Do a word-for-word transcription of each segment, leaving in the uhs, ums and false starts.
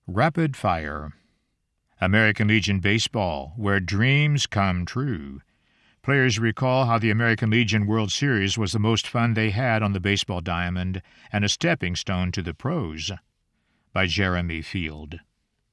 Rapid Fire. American Legion Baseball, where dreams come true. Players recall how the American Legion World Series was the most fun they had on the baseball diamond and a stepping stone to the pros. By Jeremy Field.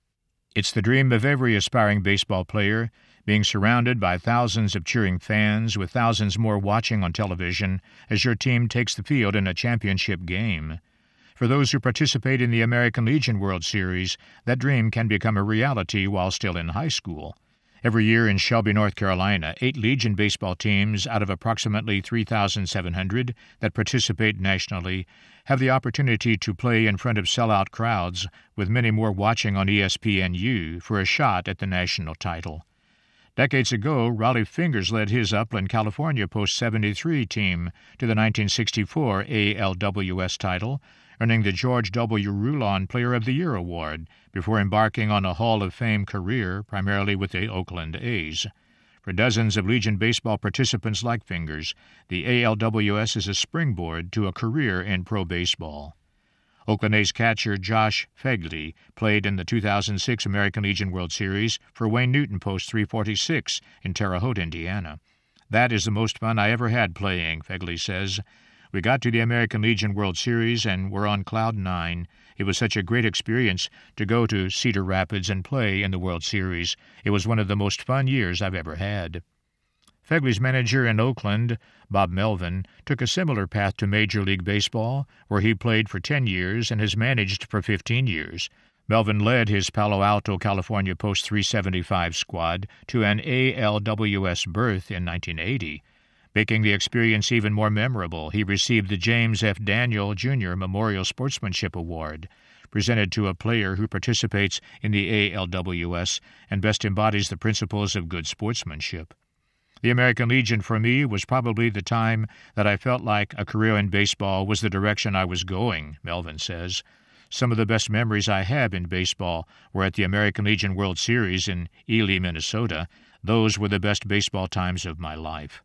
It's the dream of every aspiring baseball player, being surrounded by thousands of cheering fans with thousands more watching on television as your team takes the field in a championship game. For those who participate in the American Legion World Series, that dream can become a reality while still in high school. Every year in Shelby, North Carolina, eight Legion baseball teams out of approximately three thousand seven hundred that participate nationally have the opportunity to play in front of sellout crowds, with many more watching on E S P N U for a shot at the national title. Decades ago, Raleigh Fingers led his Upland, California Post seventy-three team to the nineteen sixty-four A L W S title, earning the George W. Rulon Player of the Year award before embarking on a Hall of Fame career, primarily with the Oakland A's. For dozens of Legion baseball participants like Fingers, the A L W S is a springboard to a career in pro baseball. Oakland A's catcher Josh Phegley played in the two thousand six American Legion World Series for Wayne Newton Post three forty-six in Terre Haute, Indiana. "That is the most fun I ever had playing," Phegley says. "We got to the American Legion World Series and were on cloud nine. It was such a great experience to go to Cedar Rapids and play in the World Series. It was one of the most fun years I've ever had." Phegley's manager in Oakland, Bob Melvin, took a similar path to Major League Baseball, where he played for ten years and has managed for fifteen years. Melvin led his Palo Alto, California Post three seventy-five squad to an A L W S berth in nineteen eighty. Making the experience even more memorable, he received the James F. Daniel Junior Memorial Sportsmanship Award, presented to a player who participates in the A L W S and best embodies the principles of good sportsmanship. The American Legion for me was probably the time that I felt like a career in baseball was the direction I was going, Melvin says. Some of the best memories I have in baseball were at the American Legion World Series in Ely, Minnesota. Those were the best baseball times of my life.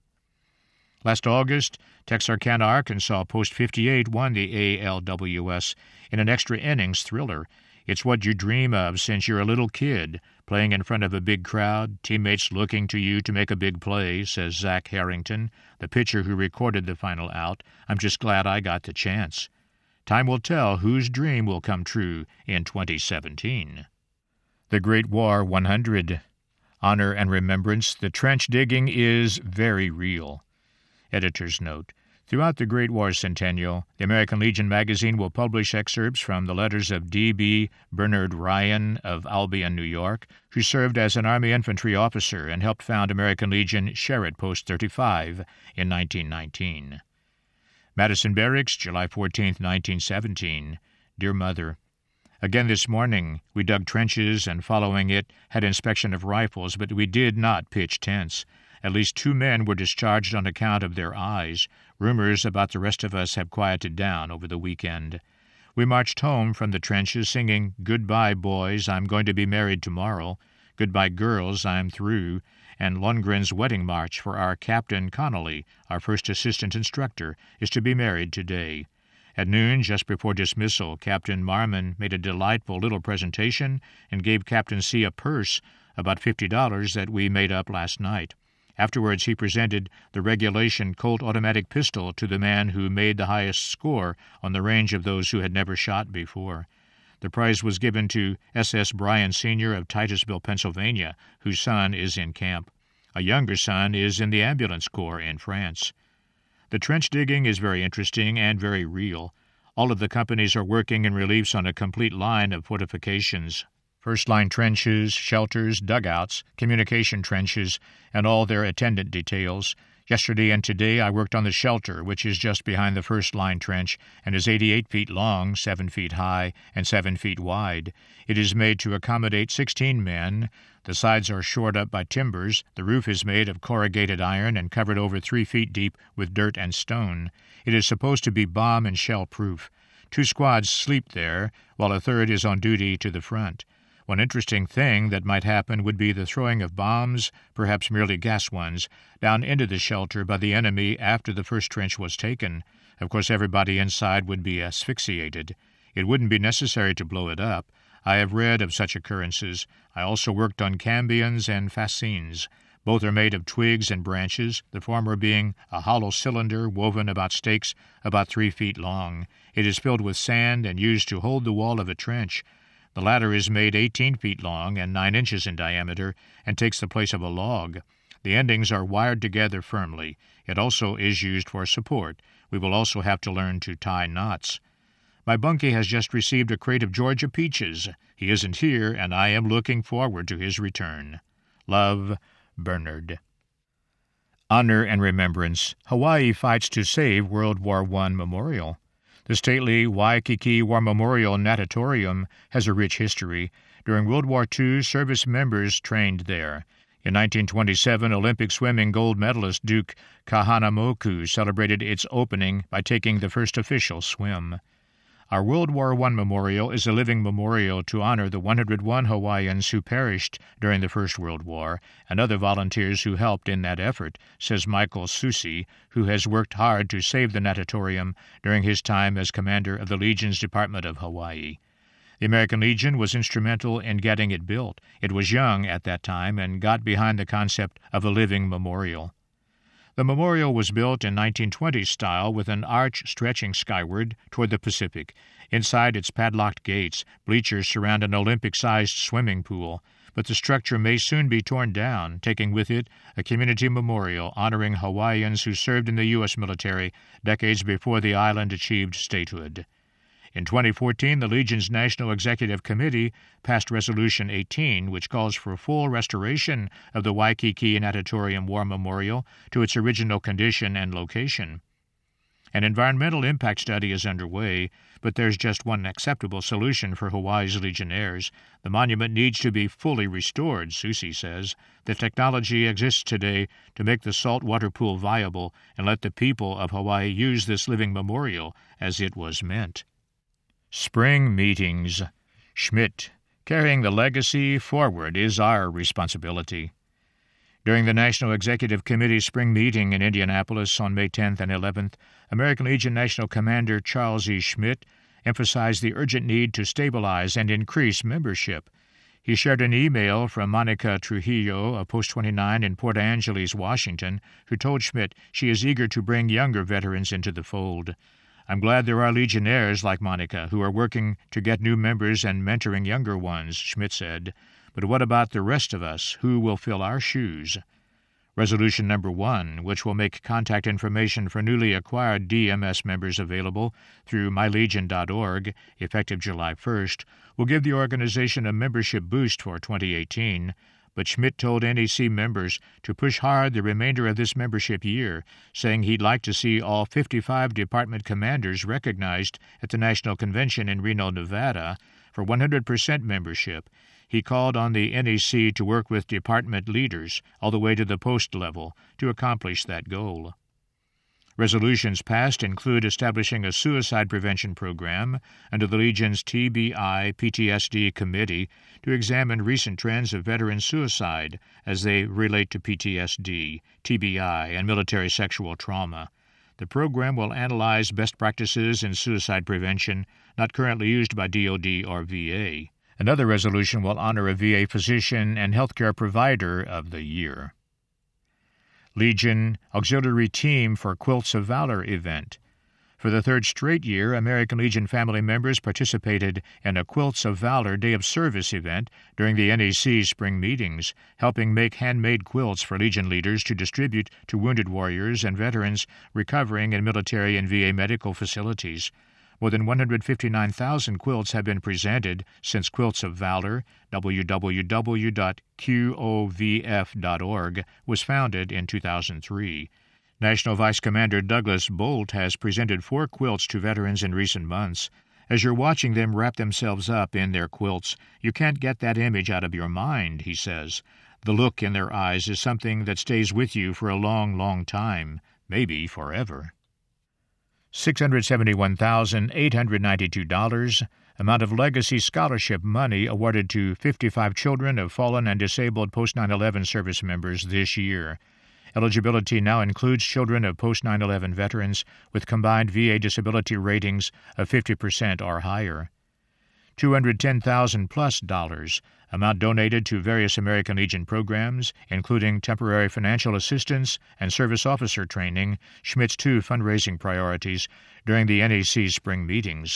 Last August, Texarkana, Arkansas Post fifty-eight won the A L W S in an extra innings thriller. It's what you dream of since you're a little kid, playing in front of a big crowd, teammates looking to you to make a big play, says Zach Harrington, the pitcher who recorded the final out. "I'm just glad I got the chance." Time will tell whose dream will come true in twenty seventeen. The Great War one hundred. Honor and remembrance, the trench digging is very real. Editor's note. Throughout the Great War Centennial, the American Legion magazine will publish excerpts from the letters of D B Bernard Ryan of Albion, New York, who served as an Army infantry officer and helped found American Legion Sherritt Post thirty-five in nineteen nineteen. Madison Barracks, July fourteenth, nineteen seventeen. Dear Mother, again this morning we dug trenches and following it had inspection of rifles, but we did not pitch tents. At least two men were discharged on account of their eyes. Rumors about the rest of us have quieted down over the weekend. We marched home from the trenches singing, "Goodbye, boys, I'm going to be married tomorrow," "Goodbye, girls, I'm through," and Lundgren's wedding march for our Captain Connolly, our first assistant instructor, is to be married today. At noon, just before dismissal, Captain Marmon made a delightful little presentation and gave Captain C a purse, about fifty dollars, that we made up last night. Afterwards, he presented the regulation Colt automatic pistol to the man who made the highest score on the range of those who had never shot before. The prize was given to S S Bryan Senior of Titusville, Pennsylvania, whose son is in camp. A younger son is in the ambulance corps in France. The trench digging is very interesting and very real. All of the companies are working in reliefs on a complete line of fortifications. First-line trenches, shelters, dugouts, communication trenches, and all their attendant details. Yesterday and today I worked on the shelter, which is just behind the first-line trench and is eighty-eight feet long, seven feet high, and seven feet wide. It is made to accommodate sixteen men. The sides are shored up by timbers. The roof is made of corrugated iron and covered over three feet deep with dirt and stone. It is supposed to be bomb and shell-proof. Two squads sleep there, while a third is on duty to the front. One interesting thing that might happen would be the throwing of bombs, perhaps merely gas ones, down into the shelter by the enemy after the first trench was taken. Of course, everybody inside would be asphyxiated. It wouldn't be necessary to blow it up. I have read of such occurrences. I also worked on cambions and fascines. Both are made of twigs and branches, the former being a hollow cylinder woven about stakes about three feet long. It is filled with sand and used to hold the wall of a trench. The latter is made eighteen feet long and nine inches in diameter and takes the place of a log. The endings are wired together firmly. It also is used for support. We will also have to learn to tie knots. My bunkie has just received a crate of Georgia peaches. He isn't here, and I am looking forward to his return. Love, Bernard. Honor and Remembrance. Hawaii fights to save World War One Memorial. The stately Waikiki War Memorial Natatorium has a rich history. During World War Two, service members trained there. In nineteen twenty-seven, Olympic swimming gold medalist Duke Kahanamoku celebrated its opening by taking the first official swim. Our World War One memorial is a living memorial to honor the one hundred one Hawaiians who perished during the First World War and other volunteers who helped in that effort, says Michael Susi, who has worked hard to save the natatorium during his time as commander of the Legion's Department of Hawaii. The American Legion was instrumental in getting it built. It was young at that time and got behind the concept of a living memorial. The memorial was built in nineteen twenties style with an arch stretching skyward toward the Pacific. Inside its padlocked gates, bleachers surround an Olympic-sized swimming pool, but the structure may soon be torn down, taking with it a community memorial honoring Hawaiians who served in the U S military decades before the island achieved statehood. In twenty fourteen, the Legion's National Executive Committee passed Resolution eighteen, which calls for full restoration of the Waikiki Natatorium War Memorial to its original condition and location. An environmental impact study is underway, but there's just one acceptable solution for Hawaii's Legionnaires. The monument needs to be fully restored, Susi says. The technology exists today to make the saltwater pool viable and let the people of Hawaii use this living memorial as it was meant. Spring Meetings. Schmidt. Carrying the legacy forward is our responsibility. During the National Executive Committee spring meeting in Indianapolis on May tenth and eleventh, American Legion National Commander Charles E. Schmidt emphasized the urgent need to stabilize and increase membership. He shared an email from Monica Trujillo of Post twenty-nine in Port Angeles, Washington, who told Schmidt she is eager to bring younger veterans into the fold. I'm glad there are Legionnaires like Monica who are working to get new members and mentoring younger ones, Schmidt said. But what about the rest of us? Who will fill our shoes? Resolution number one, which will make contact information for newly acquired D M S members available through my legion dot org, effective July first, will give the organization a membership boost for twenty eighteen. But Schmidt told N E C members to push hard the remainder of this membership year, saying he'd like to see all fifty-five department commanders recognized at the National Convention in Reno, Nevada, for one hundred percent membership. He called on the N E C to work with department leaders, all the way to the post level, to accomplish that goal. Resolutions passed include establishing a suicide prevention program under the Legion's T B I P T S D Committee to examine recent trends of veteran suicide as they relate to P T S D, T B I, and military sexual trauma. The program will analyze best practices in suicide prevention not currently used by D O D or V A. Another resolution will honor a V A physician and healthcare provider of the year. Legion Auxiliary Team for Quilts of Valor event. For the third straight year, American Legion family members participated in a Quilts of Valor Day of Service event during the N E C spring meetings, helping make handmade quilts for Legion leaders to distribute to wounded warriors and veterans recovering in military and V A medical facilities. More than one hundred fifty-nine thousand quilts have been presented since Quilts of Valor, w w w dot q o v f dot org, was founded in two thousand three. National Vice Commander Douglas Bolt has presented four quilts to veterans in recent months. As you're watching them wrap themselves up in their quilts, you can't get that image out of your mind, he says. The look in their eyes is something that stays with you for a long, long time, maybe forever. six hundred seventy-one thousand eight hundred ninety-two dollars, amount of legacy scholarship money awarded to fifty-five children of fallen and disabled post nine eleven service members this year. Eligibility now includes children of post nine eleven veterans with combined V A disability ratings of fifty percent or higher. two hundred ten thousand dollars plus dollars, amount donated to various American Legion programs, including temporary financial assistance and service officer training, Schmidt's two fundraising priorities during the N A C spring meetings.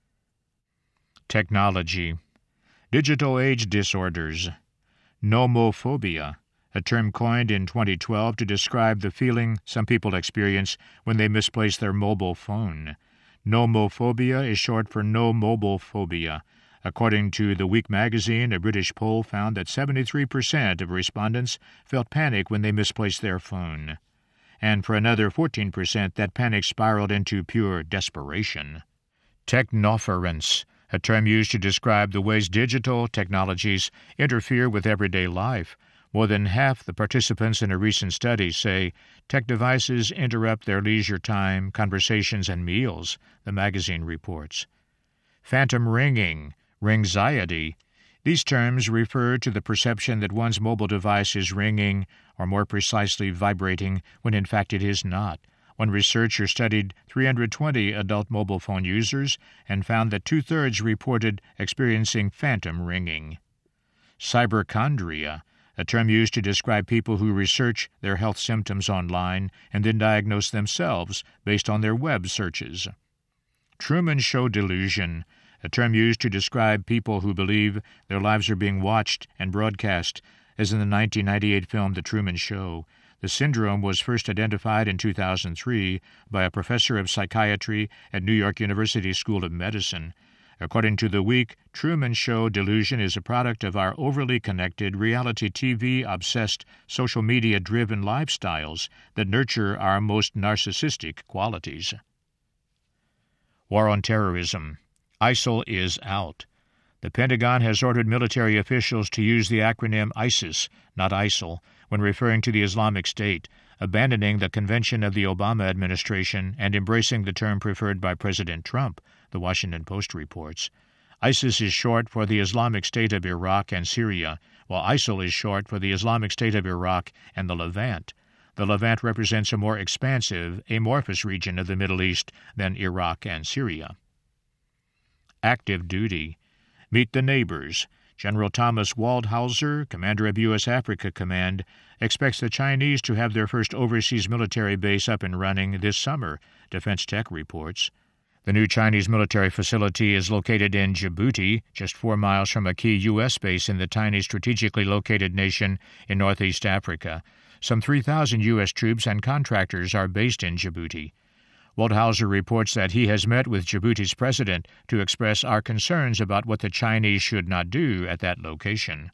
Technology. Digital age disorders. Nomophobia, a term coined in twenty twelve to describe the feeling some people experience when they misplace their mobile phone. Nomophobia is short for no mobile phobia. According to The Week magazine, a British poll found that seventy-three percent of respondents felt panic when they misplaced their phone. And for another fourteen percent, that panic spiraled into pure desperation. Technoference, a term used to describe the ways digital technologies interfere with everyday life. More than half the participants in a recent study say tech devices interrupt their leisure time, conversations, and meals, the magazine reports. Phantom ringing, ringxiety. These terms refer to the perception that one's mobile device is ringing, or more precisely vibrating, when in fact it is not. One researcher studied three hundred twenty adult mobile phone users and found that two-thirds reported experiencing phantom ringing. Cyberchondria, a term used to describe people who research their health symptoms online and then diagnose themselves based on their web searches. Truman Show delusion, a term used to describe people who believe their lives are being watched and broadcast, as in the nineteen ninety-eight film The Truman Show. The syndrome was first identified in two thousand three by a professor of psychiatry at New York University School of Medicine. According to The Week, Truman Show delusion is a product of our overly connected, reality T V-obsessed, social media-driven lifestyles that nurture our most narcissistic qualities. War on terrorism. ISIL is out. The Pentagon has ordered military officials to use the acronym ISIS, not ISIL, when referring to the Islamic State, abandoning the convention of the Obama administration and embracing the term preferred by President Trump, the Washington Post reports. ISIS is short for the Islamic State of Iraq and Syria, while ISIL is short for the Islamic State of Iraq and the Levant. The Levant represents a more expansive, amorphous region of the Middle East than Iraq and Syria. Active duty. Meet the neighbors. General Thomas Waldhauser, commander of U S Africa Command, expects the Chinese to have their first overseas military base up and running this summer, Defense Tech reports. The new Chinese military facility is located in Djibouti, just four miles from a key U S base in the tiny strategically located nation in northeast Africa. Some three thousand U S troops and contractors are based in Djibouti. Waldhauser reports that he has met with Djibouti's president to express our concerns about what the Chinese should not do at that location.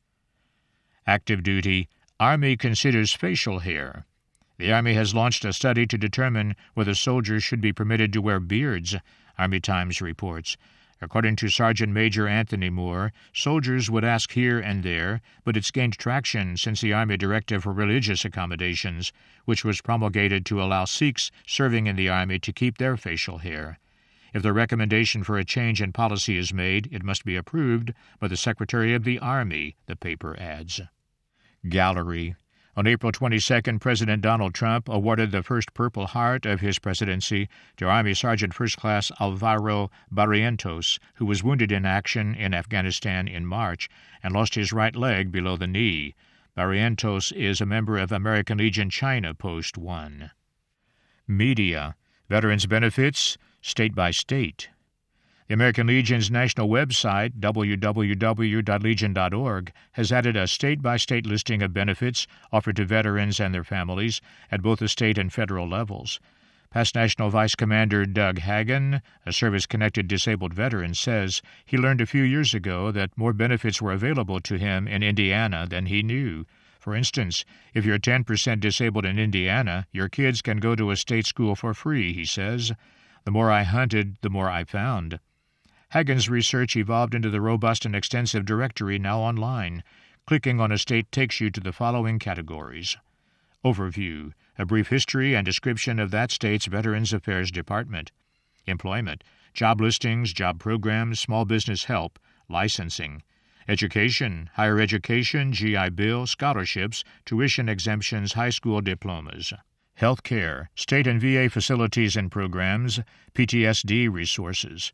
Active duty. Army considers facial hair. The Army has launched a study to determine whether soldiers should be permitted to wear beards, Army Times reports. According to Sergeant Major Anthony Moore, soldiers would ask here and there, but it's gained traction since the Army Directive for Religious Accommodations, which was promulgated to allow Sikhs serving in the Army to keep their facial hair. If the recommendation for a change in policy is made, it must be approved by the Secretary of the Army, the paper adds. Gallery. On April twenty-second, President Donald Trump awarded the first Purple Heart of his presidency to Army Sergeant First Class Alvaro Barrientos, who was wounded in action in Afghanistan in March and lost his right leg below the knee. Barrientos is a member of American Legion China Post one. Media. Veterans benefits, state by state. The American Legion's national website, w w w dot legion dot org, has added a state-by-state listing of benefits offered to veterans and their families at both the state and federal levels. Past National Vice Commander Doug Hagen, a service-connected disabled veteran, says he learned a few years ago that more benefits were available to him in Indiana than he knew. For instance, if you're ten percent disabled in Indiana, your kids can go to a state school for free, he says. The more I hunted, the more I found. Hagen's research evolved into the robust and extensive directory now online. Clicking on a state takes you to the following categories. Overview, a brief history and description of that state's Veterans Affairs Department. Employment, job listings, job programs, small business help, licensing. Education, higher education, G I Bill, scholarships, tuition exemptions, high school diplomas. Health care, state and V A facilities and programs, P T S D resources.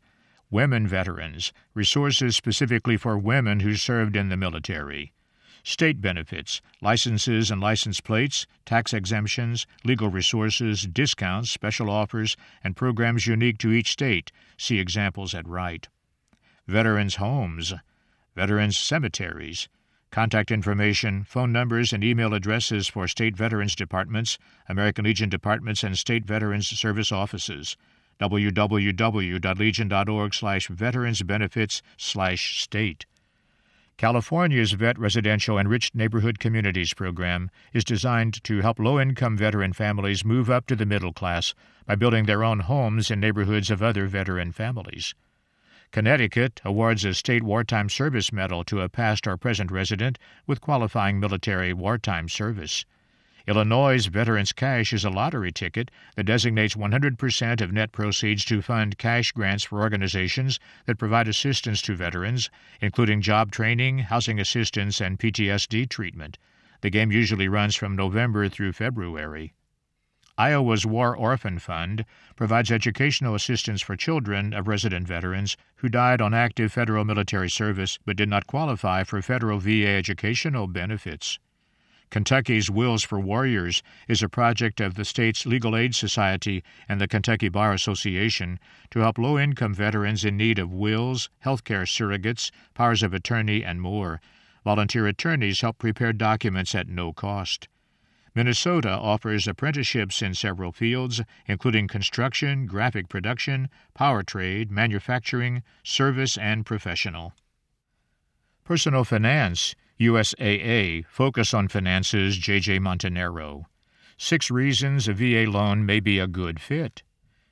Women veterans, resources specifically for women who served in the military. State benefits, licenses and license plates, tax exemptions, legal resources, discounts, special offers, and programs unique to each state. See examples at right. Veterans' homes, veterans' cemeteries, contact information, phone numbers, and email addresses for state veterans departments, American Legion departments, and state veterans service offices. w w w dot legion dot org slash veterans benefits slash state. California's Vet Residential Enriched Neighborhood Communities program is designed to help low-income veteran families move up to the middle class by building their own homes in neighborhoods of other veteran families. Connecticut awards a state wartime service medal to a past or present resident with qualifying military wartime service. Illinois' Veterans Cash is a lottery ticket that designates one hundred percent of net proceeds to fund cash grants for organizations that provide assistance to veterans, including job training, housing assistance, and P T S D treatment. The game usually runs from November through February. Iowa's War Orphan Fund provides educational assistance for children of resident veterans who died on active federal military service but did not qualify for federal V A educational benefits. Kentucky's Wills for Warriors is a project of the state's Legal Aid Society and the Kentucky Bar Association to help low-income veterans in need of wills, healthcare surrogates, powers of attorney, and more. Volunteer attorneys help prepare documents at no cost. Minnesota offers apprenticeships in several fields, including construction, graphic production, power trade, manufacturing, service, and professional. Personal finance, U S A A, Focus on Finances, J J Montanaro. Six reasons a V A loan may be a good fit.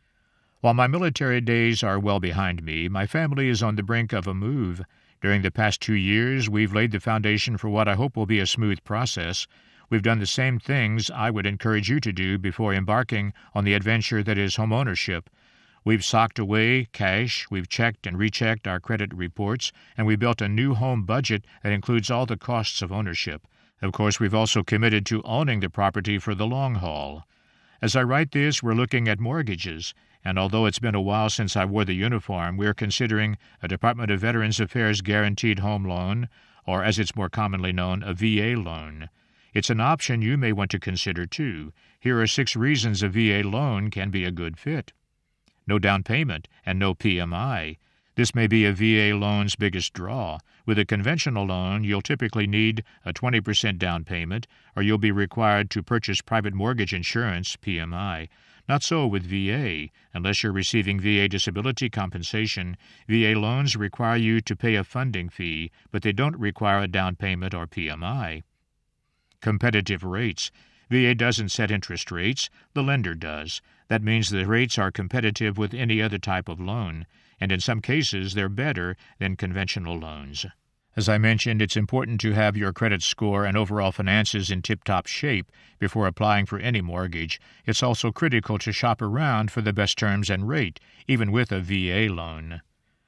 While my military days are well behind me, my family is on the brink of a move. During the past two years, we've laid the foundation for what I hope will be a smooth process. We've done the same things I would encourage you to do before embarking on the adventure that is homeownership. We've socked away cash, we've checked and rechecked our credit reports, and we built a new home budget that includes all the costs of ownership. Of course, we've also committed to owning the property for the long haul. As I write this, we're looking at mortgages, and although it's been a while since I wore the uniform, we're considering a Department of Veterans Affairs Guaranteed Home Loan, or as it's more commonly known, a V A loan. It's an option you may want to consider, too. Here are six reasons a V A loan can be a good fit. No down payment and no P M I. This may be a V A loan's biggest draw. With a conventional loan, you'll typically need a twenty percent down payment, or you'll be required to purchase private mortgage insurance, P M I. Not so with V A. Unless you're receiving V A disability compensation, V A loans require you to pay a funding fee, but they don't require a down payment or P M I. Competitive rates. V A doesn't set interest rates, the lender does. That means the rates are competitive with any other type of loan, and in some cases they're better than conventional loans. As I mentioned, it's important to have your credit score and overall finances in tip-top shape before applying for any mortgage. It's also critical to shop around for the best terms and rate, even with a V A loan.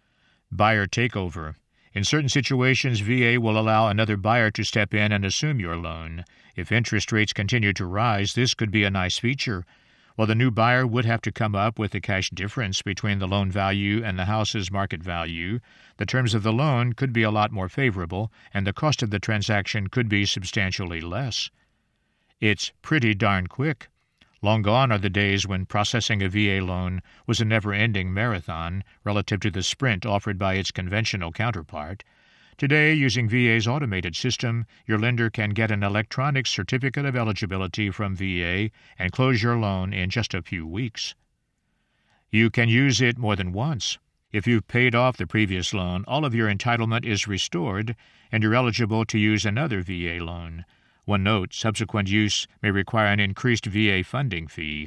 Buyer takeover. In certain situations, V A will allow another buyer to step in and assume your loan. If interest rates continue to rise, this could be a nice feature. While the new buyer would have to come up with the cash difference between the loan value and the house's market value, the terms of the loan could be a lot more favorable, and the cost of the transaction could be substantially less. It's pretty darn quick. Long gone are the days when processing a V A loan was a never-ending marathon relative to the sprint offered by its conventional counterpart. Today, using V A's automated system, your lender can get an electronic certificate of eligibility from V A and close your loan in just a few weeks. You can use it more than once. If you've paid off the previous loan, all of your entitlement is restored, and you're eligible to use another V A loan. One note, subsequent use may require an increased V A funding fee.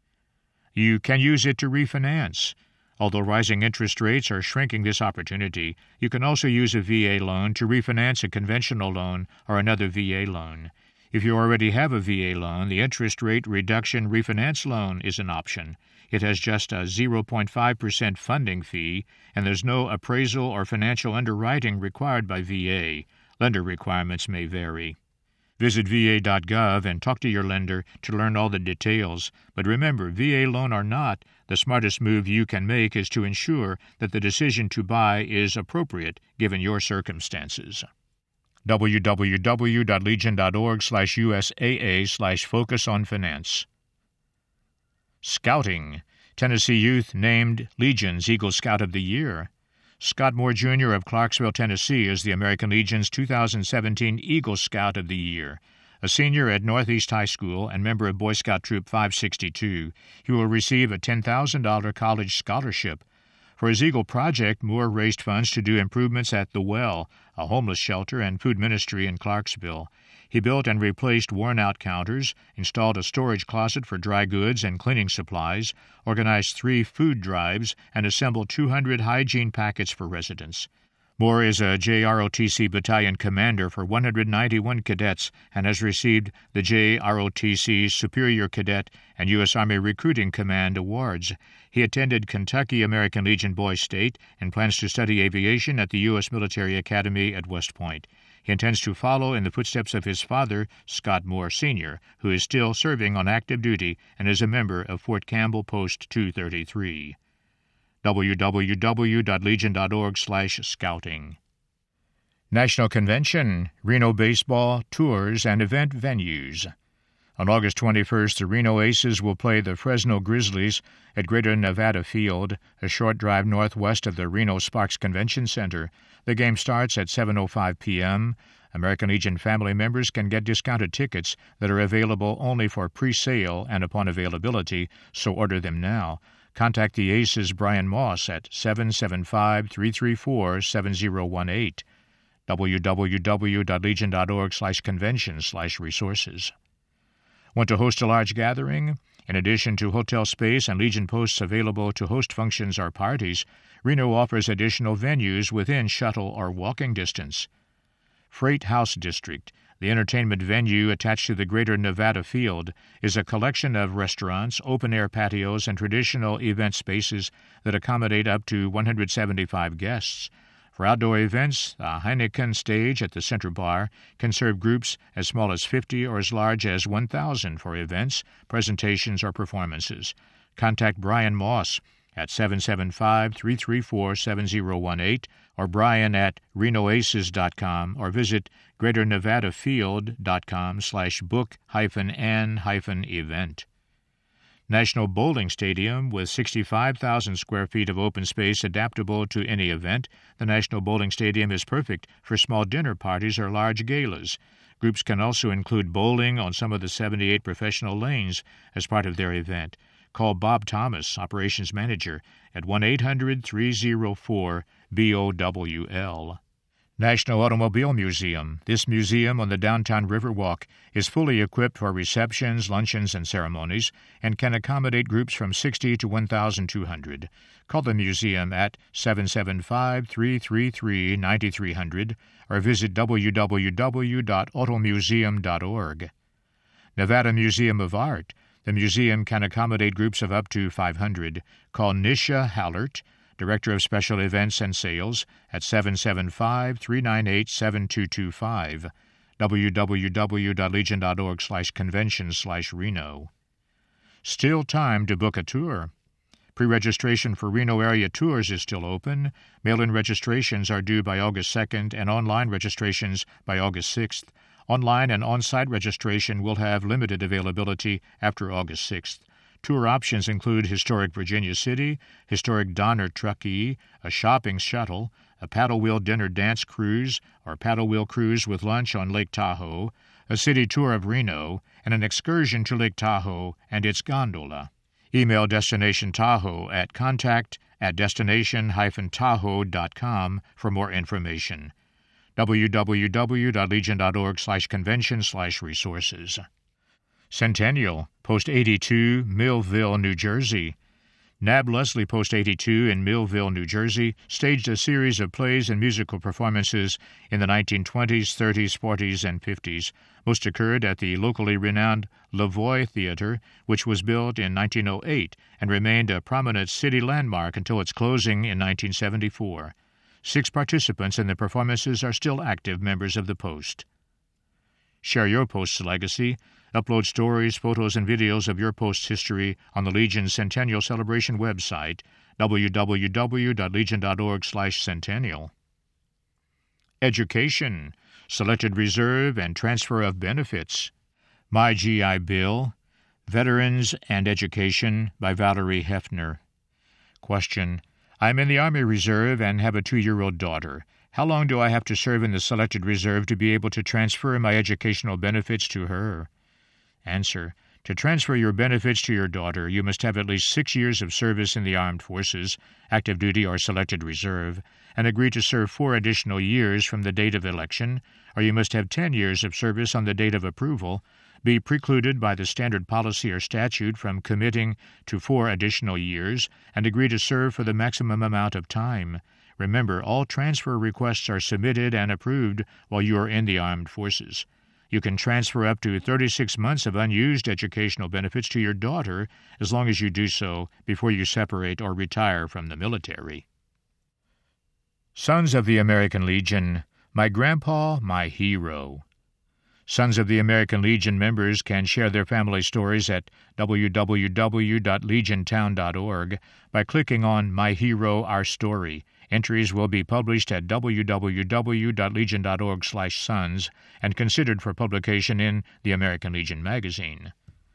You can use it to refinance. Although rising interest rates are shrinking this opportunity, you can also use a V A loan to refinance a conventional loan or another V A loan. If you already have a V A loan, the interest rate reduction refinance loan is an option. It has just a zero point five percent funding fee, and there's no appraisal or financial underwriting required by V A. Lender requirements may vary. Visit V A dot gov and talk to your lender to learn all the details. But remember, V A loan or not, the smartest move you can make is to ensure that the decision to buy is appropriate given your circumstances. w w w dot legion dot org slash U S A A slash focus on finance. Scouting. Tennessee youth named Legion's Eagle Scout of the Year. Scott Moore, Junior of Clarksville, Tennessee, is the American Legion's two thousand seventeen Eagle Scout of the Year. A senior at Northeast High School and member of Boy Scout Troop five sixty-two, he will receive a ten thousand dollars college scholarship. For his Eagle project, Moore raised funds to do improvements at The Well, a homeless shelter and food ministry in Clarksville. He built and replaced worn-out counters, installed a storage closet for dry goods and cleaning supplies, organized three food drives, and assembled two hundred hygiene packets for residents. Moore is a J R O T C battalion commander for one hundred ninety-one cadets and has received the J R O T C Superior Cadet and U S Army Recruiting Command awards. He attended Kentucky American Legion Boys State and plans to study aviation at the U S Military Academy at West Point. He intends to follow in the footsteps of his father, Scott Moore, Senior, who is still serving on active duty and is a member of Fort Campbell Post two thirty-three. w w w dot legion dot org slash scouting. National Convention, Reno Baseball, Tours, and Event Venues. On August twenty-first, the Reno Aces will play the Fresno Grizzlies at Greater Nevada Field, a short drive northwest of the Reno Sparks Convention Center. The game starts at seven oh five p.m. American Legion family members can get discounted tickets that are available only for pre-sale and upon availability, so order them now. Contact the Aces' Brian Moss at seven seven five, three three four, seven zero one eight. w w w dot legion dot org slash convention slash resources. Want to host a large gathering? In addition to hotel space and Legion posts available to host functions or parties, Reno offers additional venues within shuttle or walking distance. Freight House District, the entertainment venue attached to the Greater Nevada Field, is a collection of restaurants, open-air patios, and traditional event spaces that accommodate up to one hundred seventy-five guests. For outdoor events, a Heineken stage at the Center Bar can serve groups as small as fifty or as large as one thousand for events, presentations, or performances. Contact Brian Moss at seven seven five, three three four, seven zero one eight or brian at reno aces dot com or visit greater nevada field dot com slash book hyphen an hyphen event. National Bowling Stadium, with sixty-five thousand square feet of open space adaptable to any event, the National Bowling Stadium is perfect for small dinner parties or large galas. Groups can also include bowling on some of the seventy-eight professional lanes as part of their event. Call Bob Thomas, Operations Manager, at one eight hundred, three oh four, B O W L. National Automobile Museum. This museum on the downtown Riverwalk is fully equipped for receptions, luncheons, and ceremonies and can accommodate groups from sixty to one thousand two hundred. Call the museum at seven seven five, three three three, nine three zero zero or visit w w w dot automuseum dot org. Nevada Museum of Art. The museum can accommodate groups of up to five hundred. Call Nisha Hallert, Director of Special Events and Sales, at seven seven five, three nine eight, seven two two five, w w w dot legion dot org slash convention slash Reno. Still time to book a tour. Pre-registration for Reno area tours is still open. Mail-in registrations are due by August second and online registrations by August sixth. Online and on-site registration will have limited availability after August sixth. Tour options include historic Virginia City, historic Donner Truckee, a shopping shuttle, a paddle wheel dinner dance cruise or paddle wheel cruise with lunch on Lake Tahoe, a city tour of Reno, and an excursion to Lake Tahoe and its gondola. Email Destination Tahoe at contact at destination dash tahoe dot com for more information. w w w dot legion dot org slash convention slash resources. Centennial, Post eighty-two, Millville, New Jersey. Nab Leslie Post eighty-two in Millville, New Jersey, staged a series of plays and musical performances in the nineteen twenties, thirties, forties, and fifties. Most occurred at the locally renowned Lavoie Theater, which was built in nineteen oh eight and remained a prominent city landmark until its closing in nineteen seventy-four. Six participants in the performances are still active members of the Post. Share your post's legacy. Upload stories, photos, and videos of your post's history on the Legion Centennial Celebration website, w w w dot legion dot org slash centennial. Education, selected reserve and transfer of benefits. My G I Bill, Veterans and Education by Valerie Hefner. Question: I'm in the Army Reserve and have a two-year-old daughter. How long do I have to serve in the selected reserve to be able to transfer my educational benefits to her? Answer: To transfer your benefits to your daughter, you must have at least six years of service in the armed forces, active duty or selected reserve, and agree to serve four additional years from the date of election, or you must have ten years of service on the date of approval, be precluded by the standard policy or statute from committing to four additional years, and agree to serve for the maximum amount of time. Remember, all transfer requests are submitted and approved while you are in the armed forces. You can transfer up to thirty-six months of unused educational benefits to your daughter as long as you do so before you separate or retire from the military. Sons of the American Legion, My Grandpa, My Hero. Sons of the American Legion members can share their family stories at w w w dot legion town dot org by clicking on My Hero, Our Story. Entries will be published at w w w dot legion dot org slash sons and considered for publication in the American Legion magazine.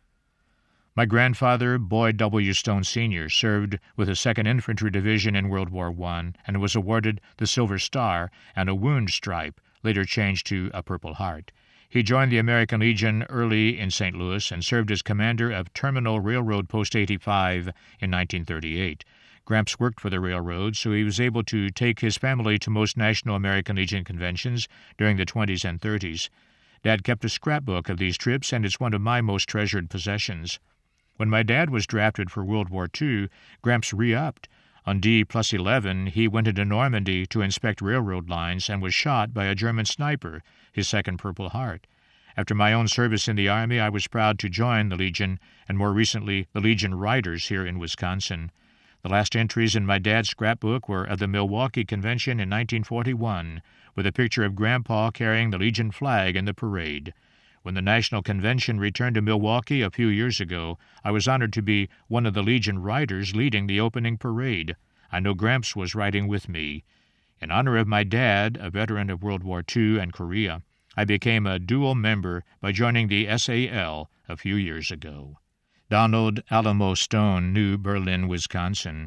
My grandfather, Boyd W. Stone Senior, served with the second Infantry Division in World War One and was awarded the Silver Star and a Wound Stripe, later changed to a Purple Heart. He joined the American Legion early in Saint Louis and served as commander of Terminal Railroad Post eighty-five in nineteen thirty-eight. Gramps worked for the railroad, so he was able to take his family to most National American Legion conventions during the twenties and thirties. Dad kept a scrapbook of these trips, and it's one of my most treasured possessions. When my dad was drafted for World War Two, Gramps re-upped. On D plus eleven, he went into Normandy to inspect railroad lines and was shot by a German sniper, his second Purple Heart. After my own service in the Army, I was proud to join the Legion, and more recently, the Legion Riders here in Wisconsin. The last entries in my dad's scrapbook were of the Milwaukee Convention in nineteen forty-one, with a picture of Grandpa carrying the Legion flag in the parade. When the National Convention returned to Milwaukee a few years ago, I was honored to be one of the Legion Riders leading the opening parade. I know Gramps was riding with me. In honor of my dad, a veteran of World War Two and Korea, I became a dual member by joining the S A L a few years ago. Donald Alamo Stone, New Berlin, Wisconsin.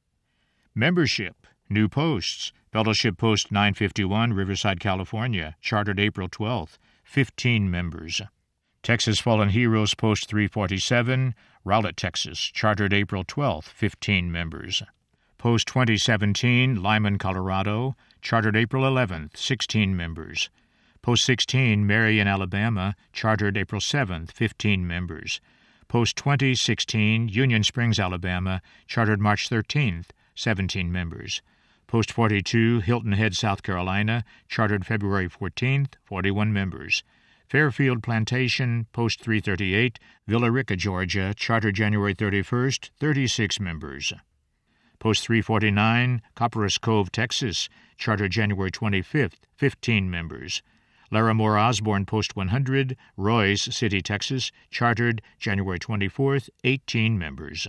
Membership, new posts. Fellowship Post nine fifty-one, Riverside, California, chartered April twelfth, fifteen members. Texas Fallen Heroes Post three forty-seven, Rowlett, Texas, chartered April twelfth, fifteen members. Post twenty seventeen, Lyman, Colorado, chartered April eleventh, sixteen members. Post sixteen, Marion, Alabama, chartered April seventh, fifteen members. Post twenty sixteen, Union Springs, Alabama, chartered March thirteenth, seventeen members. Post forty-two, Hilton Head, South Carolina, chartered February fourteenth, forty-one members. Fairfield Plantation, Post three thirty-eight, Villa Rica, Georgia, chartered January thirty-first, thirty-six members. Post three forty-nine, Copperas Cove, Texas, chartered January twenty-fifth, fifteen members. Larimore Osborne, Post one hundred, Royce City, Texas, chartered January twenty-fourth, eighteen members.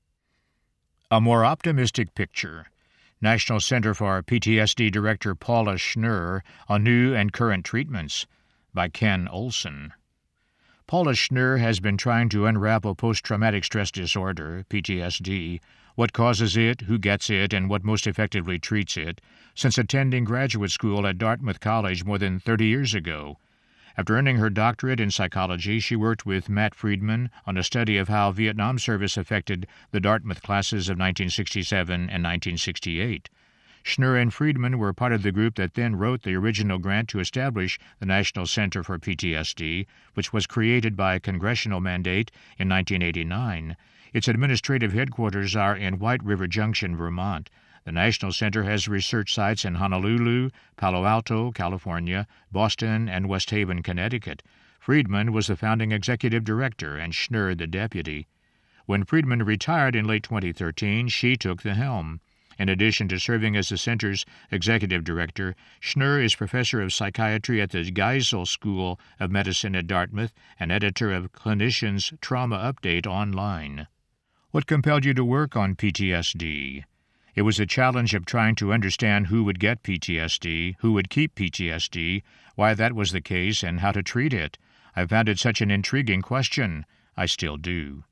A more optimistic picture. National Center for P T S D Director Paula Schnurr on New and Current Treatments by Ken Olson. Paula Schnurr has been trying to unravel post-traumatic stress disorder, P T S D, what causes it, who gets it, and what most effectively treats it, since attending graduate school at Dartmouth College more than thirty years ago. After earning her doctorate in psychology, she worked with Matt Friedman on a study of how Vietnam service affected the Dartmouth classes of nineteen sixty-seven and nineteen sixty-eight. Schnurr and Friedman were part of the group that then wrote the original grant to establish the National Center for P T S D, which was created by a congressional mandate in nineteen eighty-nine. Its administrative headquarters are in White River Junction, Vermont. The National Center has research sites in Honolulu, Palo Alto, California, Boston, and West Haven, Connecticut. Friedman was the founding executive director and Schnurr the deputy. When Friedman retired in late twenty thirteen, she took the helm. In addition to serving as the center's executive director, Schnurr is professor of psychiatry at the Geisel School of Medicine at Dartmouth and editor of Clinician's Trauma Update online. What compelled you to work on P T S D? It was a challenge of trying to understand who would get P T S D, who would keep P T S D, why that was the case, and how to treat it. I found it such an intriguing question. I still do.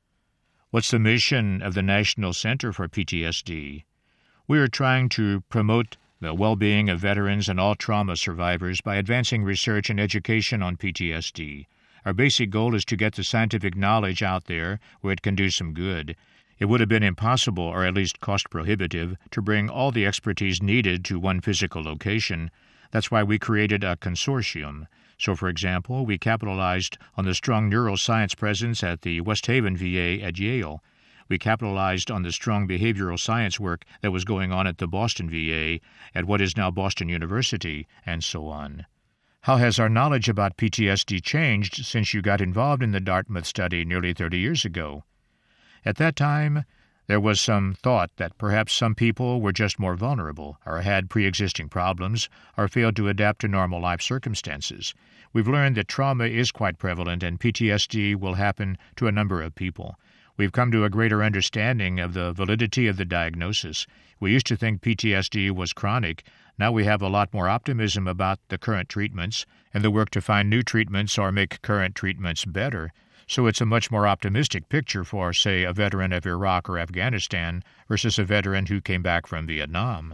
What's the mission of the National Center for P T S D? We are trying to promote the well-being of veterans and all trauma survivors by advancing research and education on P T S D. Our basic goal is to get the scientific knowledge out there where it can do some good. It would have been impossible, or at least cost-prohibitive, to bring all the expertise needed to one physical location. That's why we created a consortium. So, for example, we capitalized on the strong neuroscience presence at the West Haven V A at Yale. We capitalized on the strong behavioral science work that was going on at the Boston V A, at what is now Boston University, and so on. How has our knowledge about P T S D changed since you got involved in the Dartmouth study nearly thirty years ago? At that time, there was some thought that perhaps some people were just more vulnerable, or had pre-existing problems, or failed to adapt to normal life circumstances. We've learned that trauma is quite prevalent, and P T S D will happen to a number of people. We've come to a greater understanding of the validity of the diagnosis. We used to think P T S D was chronic. Now we have a lot more optimism about the current treatments and the work to find new treatments or make current treatments better. So it's a much more optimistic picture for, say, a veteran of Iraq or Afghanistan versus a veteran who came back from Vietnam.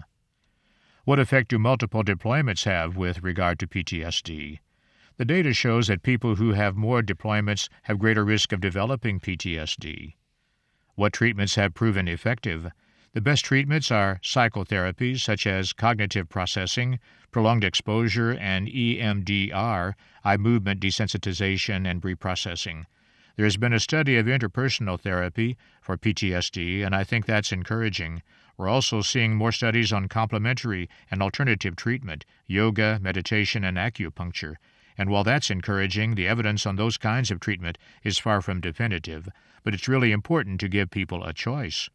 What effect do multiple deployments have with regard to P T S D? The data shows that people who have more deployments have greater risk of developing P T S D. What treatments have proven effective? The best treatments are psychotherapies such as cognitive processing, prolonged exposure, and E M D R, eye movement desensitization and reprocessing. There has been a study of interpersonal therapy for P T S D, and I think that's encouraging. We're also seeing more studies on complementary and alternative treatment, yoga, meditation, and acupuncture. And while that's encouraging, the evidence on those kinds of treatment is far from definitive, but it's really important to give people a choice.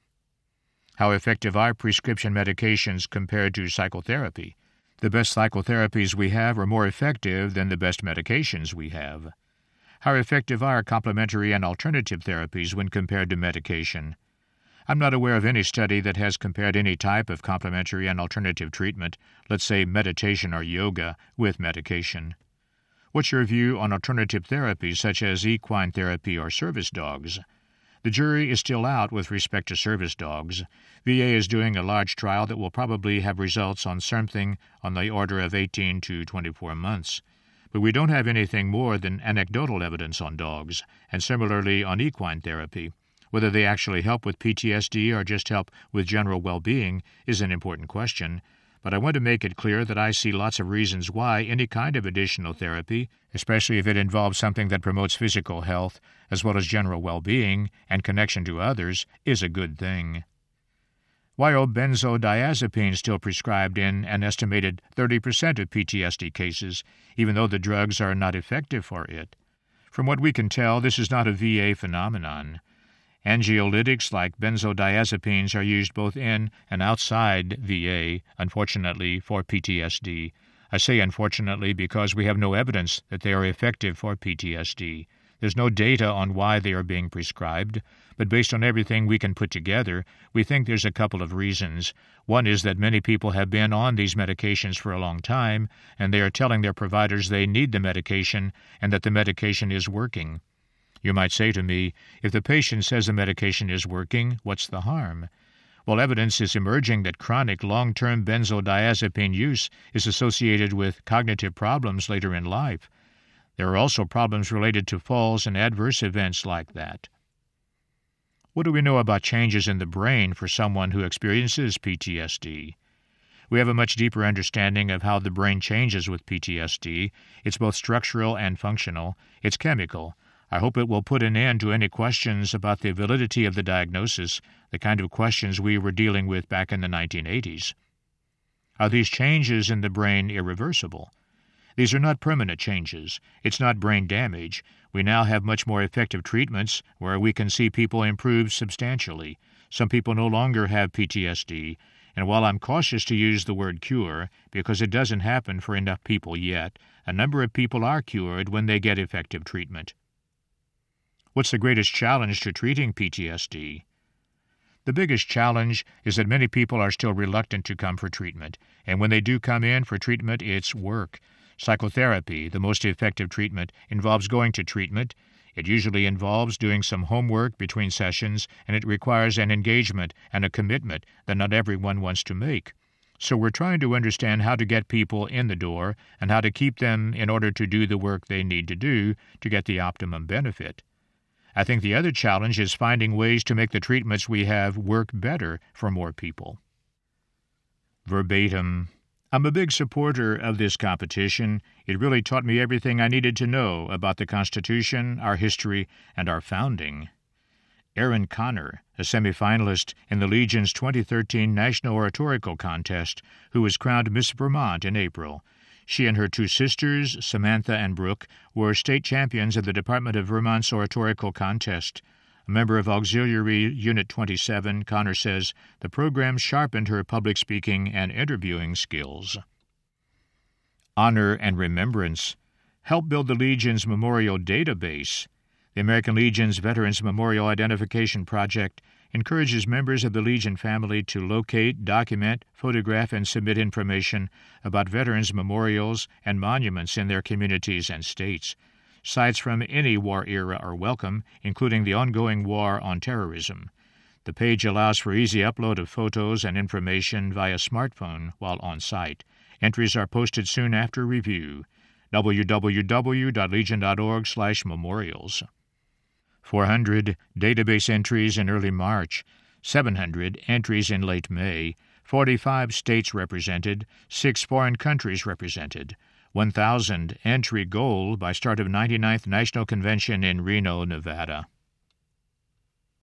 How effective are prescription medications compared to psychotherapy? The best psychotherapies we have are more effective than the best medications we have. How effective are complementary and alternative therapies when compared to medication? I'm not aware of any study that has compared any type of complementary and alternative treatment, let's say meditation or yoga, with medication. What's your view on alternative therapies such as equine therapy or service dogs? The jury is still out with respect to service dogs. V A is doing a large trial that will probably have results on something on the order of eighteen to twenty-four months. But we don't have anything more than anecdotal evidence on dogs, and similarly on equine therapy. Whether they actually help with P T S D or just help with general well-being is an important question. But I want to make it clear that I see lots of reasons why any kind of additional therapy, especially if it involves something that promotes physical health as well as general well-being and connection to others, is a good thing. Why are benzodiazepines still prescribed in an estimated thirty percent of P T S D cases, even though the drugs are not effective for it? From what we can tell, this is not a V A phenomenon. Anxiolytics like benzodiazepines are used both in and outside V A, unfortunately, for P T S D. I say unfortunately because we have no evidence that they are effective for P T S D. There's no data on why they are being prescribed, but based on everything we can put together, we think there's a couple of reasons. One is that many people have been on these medications for a long time, and they are telling their providers they need the medication and that the medication is working. You might say to me, if the patient says the medication is working, what's the harm? Well, evidence is emerging that chronic long-term benzodiazepine use is associated with cognitive problems later in life. There are also problems related to falls and adverse events like that. What do we know about changes in the brain for someone who experiences P T S D? We have a much deeper understanding of how the brain changes with P T S D. It's both structural and functional. It's chemical. I hope it will put an end to any questions about the validity of the diagnosis, the kind of questions we were dealing with back in the nineteen eighties. Are these changes in the brain irreversible? These are not permanent changes. It's not brain damage. We now have much more effective treatments where we can see people improve substantially. Some people no longer have P T S D, and while I'm cautious to use the word cure because it doesn't happen for enough people yet, a number of people are cured when they get effective treatment. What's the greatest challenge to treating P T S D? The biggest challenge is that many people are still reluctant to come for treatment, and when they do come in for treatment, it's work. Psychotherapy, the most effective treatment, involves going to treatment. It usually involves doing some homework between sessions, and it requires an engagement and a commitment that not everyone wants to make. So we're trying to understand how to get people in the door and how to keep them in order to do the work they need to do to get the optimum benefit. I think the other challenge is finding ways to make the treatments we have work better for more people. Verbatim. I'm a big supporter of this competition. It really taught me everything I needed to know about the Constitution, our history, and our founding. Erin Connor, a semifinalist in the Legion's twenty thirteen National Oratorical Contest, who was crowned Miss Vermont in April. She and her two sisters, Samantha and Brooke, were state champions of the Department of Vermont's Oratorical Contest. A member of Auxiliary Unit twenty-seven, Connor says the program sharpened her public speaking and interviewing skills. Honor and Remembrance. Help build the Legion's memorial database. The American Legion's Veterans Memorial Identification Project encourages members of the Legion family to locate, document, photograph, and submit information about veterans' memorials and monuments in their communities and states. Sites from any war era are welcome, including the ongoing war on terrorism. The page allows for easy upload of photos and information via smartphone while on site. Entries are posted soon after review. w w w dot legion dot org slash memorials. four hundred database entries in early March, seven hundred entries in late May, forty-five states represented, six foreign countries represented, one thousand entry goal by start of ninety-ninth National Convention in Reno, Nevada.